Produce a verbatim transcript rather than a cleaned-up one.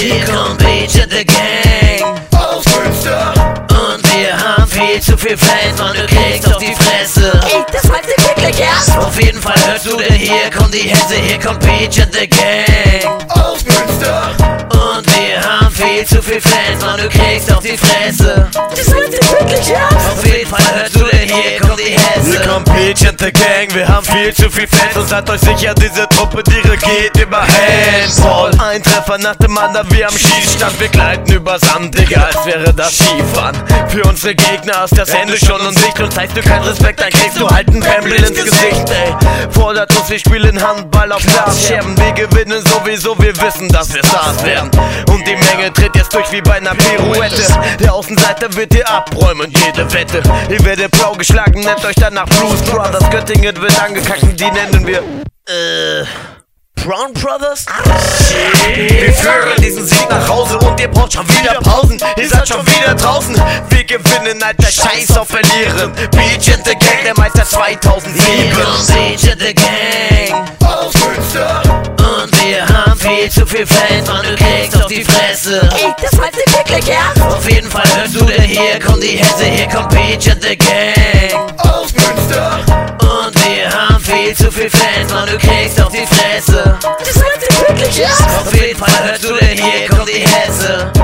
Hier kommt Beach in the Gang aus Münster. und wir haben viel zu viel Fans und du kriegst auf die Fresse. Ey, das meinst du wirklich ernst? Auf jeden Fall hörst du denn hier kommt die Hesse, hier kommt Beach in the Gang Aus Münster. und wir haben viel zu viel Fans und du kriegst auf die Fresse. Das meinst du wirklich ernst? Auf jeden Fall hörst du denn hier kommt die Hesse. Hier kommt Beach and the Gang, wir haben viel zu viel Fans und seid euch sicher, diese Truppe, die regiert über Handball. Ein Treffer nach dem anderen wie am Schießstand, wir gleiten über Sand, Digga, als wäre das Skifahren. Für unsere Gegner ist das Ende schon in Sicht und zeigst du keinen Respekt, dann kriegst du halt einen Pembel ins Gesicht, ey. Fordert uns, wir spielen Handball auf Glasscherben, wir gewinnen sowieso, wir wissen, dass wir Stars werden. Und die Menge tritt jetzt durch wie bei einer Pirouette. Der Außenseiter wird hier abräumen, jede Wette. Ihr werdet blau geschlagen, nennt euch danach Blues Brothers. Göttingen wird angekackt und die nennen wir Äh, Brown Brothers? Wir führen diesen Sieg nach Hause und ihr braucht schon wieder Pausen. Ihr seid schon wieder draußen. Wir gewinnen, alter Scheiß auf Verlieren. Beach in the Gang, der Meister Hier zweitausendsieben. kommt Beach in the Gang Aus Münster. und wir haben viel zu viel Fans und du kriegst auf die Fresse. Ey, das meinst du wirklich ernst? Auf jeden Fall hörst du denn hier kommt die Hesse, hier kommt Beach in the Gang Aus Münster. und wir haben viel zu viel Fans und du kriegst auf die Fresse. Das meinst du wirklich ernst? Auf jeden Fall hörst du denn hier kommt die Hesse.